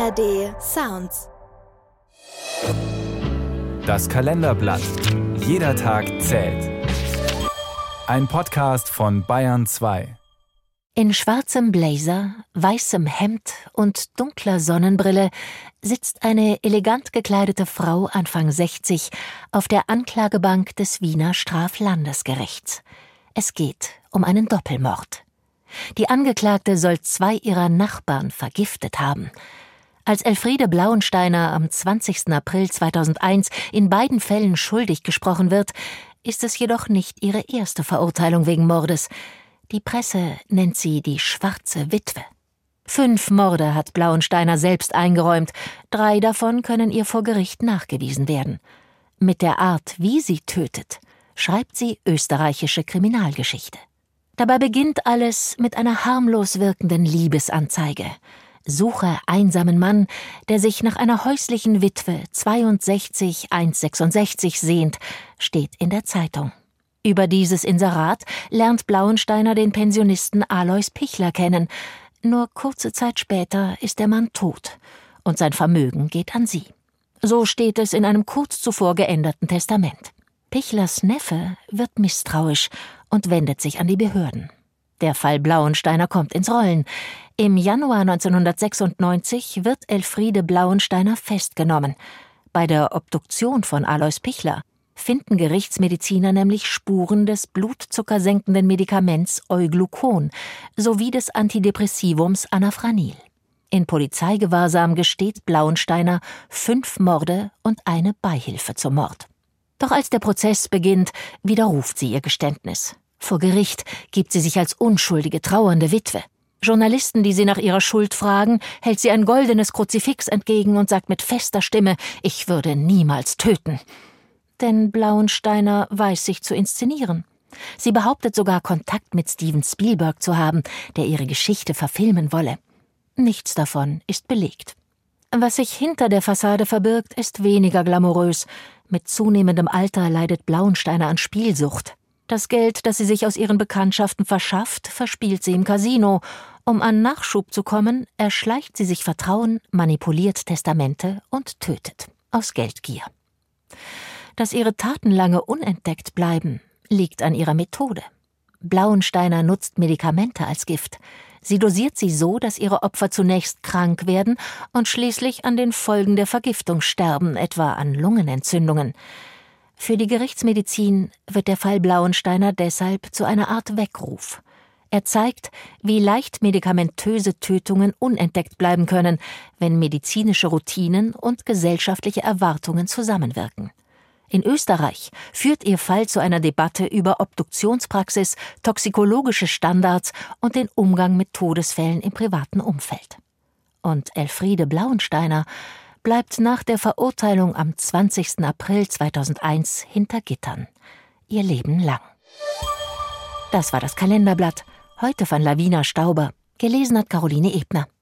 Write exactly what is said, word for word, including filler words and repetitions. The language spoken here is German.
A R D Sounds. Das Kalenderblatt. Jeder Tag zählt. Ein Podcast von Bayern zwei. In schwarzem Blazer, weißem Hemd und dunkler Sonnenbrille sitzt eine elegant gekleidete Frau Anfang sechzig auf der Anklagebank des Wiener Straflandesgerichts. Es geht um einen Doppelmord. Die Angeklagte soll zwei ihrer Nachbarn vergiftet haben. Als Elfriede Blauensteiner am zwanzigsten April zweitausendeins in beiden Fällen schuldig gesprochen wird, ist es jedoch nicht ihre erste Verurteilung wegen Mordes. Die Presse nennt sie die schwarze Witwe. Fünf Morde hat Blauensteiner selbst eingeräumt, drei davon können ihr vor Gericht nachgewiesen werden. Mit der Art, wie sie tötet, schreibt sie österreichische Kriminalgeschichte. Dabei beginnt alles mit einer harmlos wirkenden Liebesanzeige. Suche einsamen Mann, der sich nach einer häuslichen Witwe zweiundsechzig hundertsechsundsechzig sehnt, steht in der Zeitung. Über dieses Inserat lernt Blauensteiner den Pensionisten Alois Pichler kennen. Nur kurze Zeit später ist der Mann tot und sein Vermögen geht an sie. So steht es in einem kurz zuvor geänderten Testament. Pichlers Neffe wird misstrauisch und wendet sich an die Behörden. Der Fall Blauensteiner kommt ins Rollen. Im Januar neunzehnhundertsechsundneunzig wird Elfriede Blauensteiner festgenommen. Bei der Obduktion von Alois Pichler finden Gerichtsmediziner nämlich Spuren des blutzuckersenkenden Medikaments Euglucon sowie des Antidepressivums Anafranil. In Polizeigewahrsam gesteht Blauensteiner fünf Morde und eine Beihilfe zum Mord. Doch als der Prozess beginnt, widerruft sie ihr Geständnis. Vor Gericht gibt sie sich als unschuldige, trauernde Witwe. Journalisten, die sie nach ihrer Schuld fragen, hält sie ein goldenes Kruzifix entgegen und sagt mit fester Stimme, ich würde niemals töten. Denn Blauensteiner weiß sich zu inszenieren. Sie behauptet sogar, Kontakt mit Steven Spielberg zu haben, der ihre Geschichte verfilmen wolle. Nichts davon ist belegt. Was sich hinter der Fassade verbirgt, ist weniger glamourös. Mit zunehmendem Alter leidet Blauensteiner an Spielsucht. Das Geld, das sie sich aus ihren Bekanntschaften verschafft, verspielt sie im Casino. Um an Nachschub zu kommen, erschleicht sie sich Vertrauen, manipuliert Testamente und tötet. Aus Geldgier. Dass ihre Taten lange unentdeckt bleiben, liegt an ihrer Methode. Blauensteiner nutzt Medikamente als Gift. Sie dosiert sie so, dass ihre Opfer zunächst krank werden und schließlich an den Folgen der Vergiftung sterben, etwa an Lungenentzündungen. Für die Gerichtsmedizin wird der Fall Blauensteiner deshalb zu einer Art Weckruf. Er zeigt, wie leicht medikamentöse Tötungen unentdeckt bleiben können, wenn medizinische Routinen und gesellschaftliche Erwartungen zusammenwirken. In Österreich führt ihr Fall zu einer Debatte über Obduktionspraxis, toxikologische Standards und den Umgang mit Todesfällen im privaten Umfeld. Und Elfriede Blauensteiner bleibt nach der Verurteilung am zwanzigsten April zweitausendeins hinter Gittern. Ihr Leben lang. Das war das Kalenderblatt, heute von Lavina Stauber. Gelesen hat Caroline Ebner.